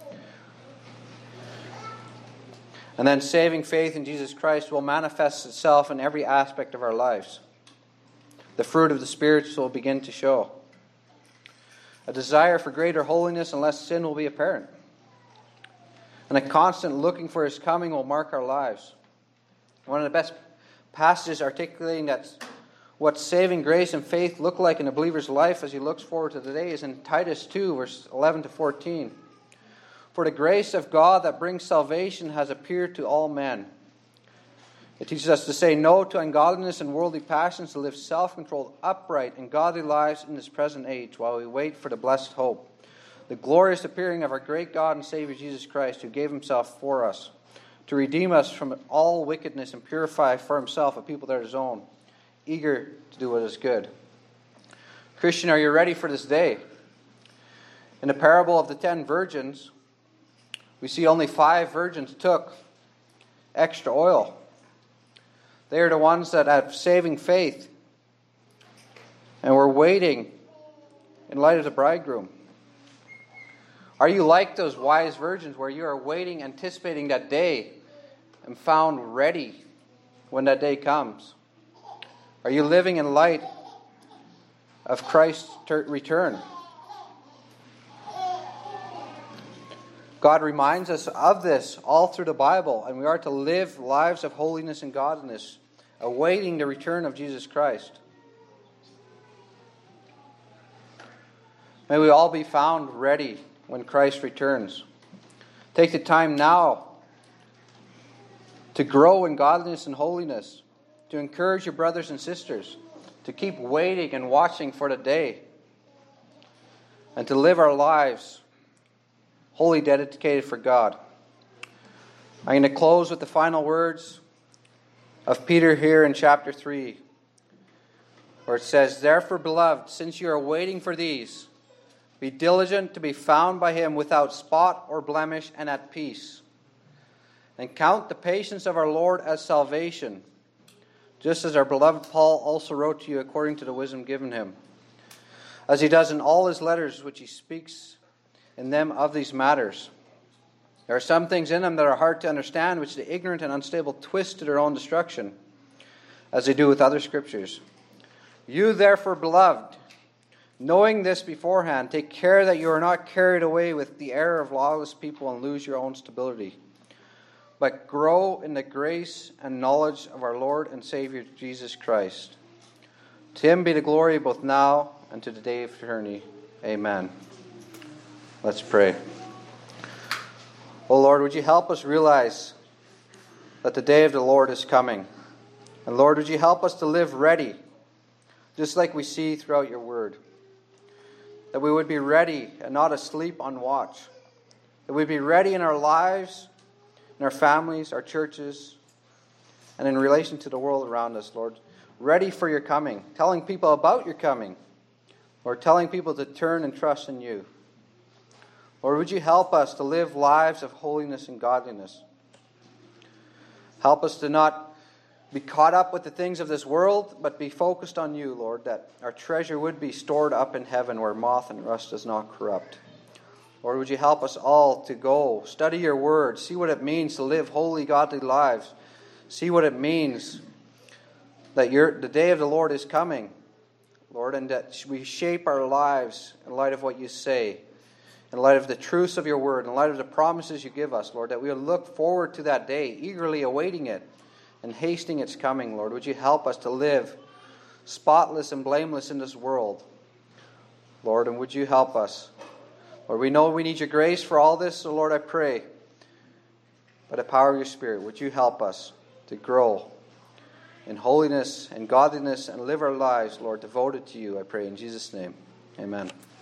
And then saving faith in Jesus Christ will manifest itself in every aspect of our lives. The fruit of the Spirit will begin to show. A desire for greater holiness and less sin will be apparent. And a constant looking for his coming will mark our lives. One of the best passages articulating that what saving grace and faith look like in a believer's life as he looks forward to the day is in Titus two, verse eleven to fourteen. "For the grace of God that brings salvation has appeared to all men." It teaches us to say no to ungodliness and worldly passions, to live self-controlled, upright, and godly lives in this present age while we wait for the blessed hope, the glorious appearing of our great God and Savior Jesus Christ, who gave himself for us, to redeem us from all wickedness and purify for himself a people that are his own, eager to do what is good. Christian, are you ready for this day? In the parable of the ten virgins, we see only five virgins took extra oil. They are the ones that have saving faith and were waiting in light of the bridegroom. Are you like those wise virgins where you are waiting, anticipating that day and found ready when that day comes? Are you living in light of Christ's return? God reminds us of this all through the Bible, and we are to live lives of holiness and godliness, awaiting the return of Jesus Christ. May we all be found ready when Christ returns. Take the time now to grow in godliness and holiness, to encourage your brothers and sisters, to keep waiting and watching for the day, and to live our lives wholly dedicated for God. I'm going to close with the final words of Peter here in chapter three, where it says, "Therefore, beloved, since you are waiting for these, be diligent to be found by him without spot or blemish and at peace. And count the patience of our Lord as salvation, just as our beloved Paul also wrote to you according to the wisdom given him, as he does in all his letters which he speaks in them of these matters. There are some things in them that are hard to understand, which the ignorant and unstable twist to their own destruction, as they do with other scriptures. You therefore, beloved, knowing this beforehand, take care that you are not carried away with the error of lawless people and lose your own stability, but grow in the grace and knowledge of our Lord and Savior Jesus Christ. To him be the glory both now and to the day of eternity. Amen." Let's pray. Oh Lord, would you help us realize that the day of the Lord is coming? And Lord, would you help us to live ready, just like we see throughout your word? That we would be ready and not asleep on watch. That we'd be ready in our lives, in our families, our churches, and in relation to the world around us, Lord. Ready for your coming, telling people about your coming, or telling people to turn and trust in you. Lord, would you help us to live lives of holiness and godliness? Help us to not be caught up with the things of this world, but be focused on you, Lord, that our treasure would be stored up in heaven where moth and rust does not corrupt. Lord, would you help us all to go, study your word, see what it means to live holy, godly lives, see what it means that your, the day of the Lord is coming, Lord, and that we shape our lives in light of what you say, in light of the truths of your word, in light of the promises you give us, Lord, that we will look forward to that day, eagerly awaiting it and hasting its coming, Lord. Would you help us to live spotless and blameless in this world, Lord, and would you help us? Lord, we know we need your grace for all this, so Lord, I pray, by the power of your Spirit, would you help us to grow in holiness and godliness and live our lives, Lord, devoted to you, I pray in Jesus' name. Amen.